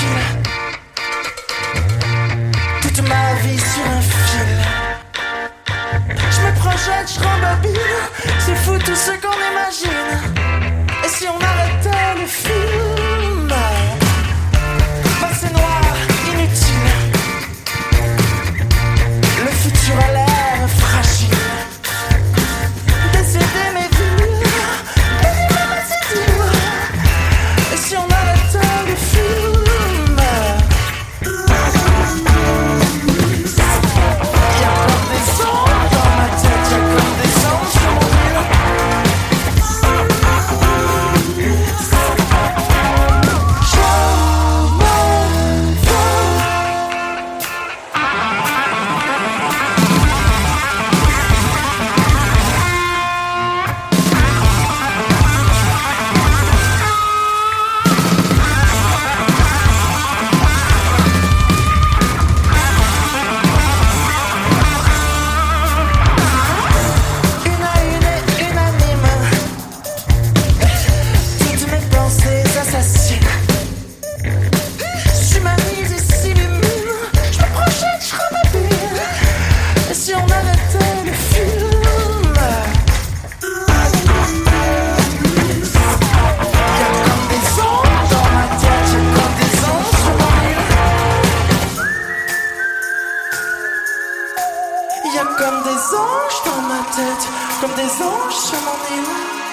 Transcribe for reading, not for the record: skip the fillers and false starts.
Toute ma vie sur un fil. Je me projette, je rembobine. C'est fou tout ce qu'on imagine. Et si on arrêtait le film? Bah c'est noir, inutile. Le futur a l'air fragile. Décéder mes vies, et même c'est dur. Et si on arrêtait le film? Y'a comme des ondes dans ma tête, y'a comme des anges sur mon mur. Une à une et unanime, toutes mes pensées assassines s'humanisent et s'illuminent. Je me projette, je rembobine. Et si on arrêtait le film? Y'a comme des ondes dans ma tête, y'a comme des anges sur mon mur. Y'a comme des anges dans ma tête, comme des anges sur mon île.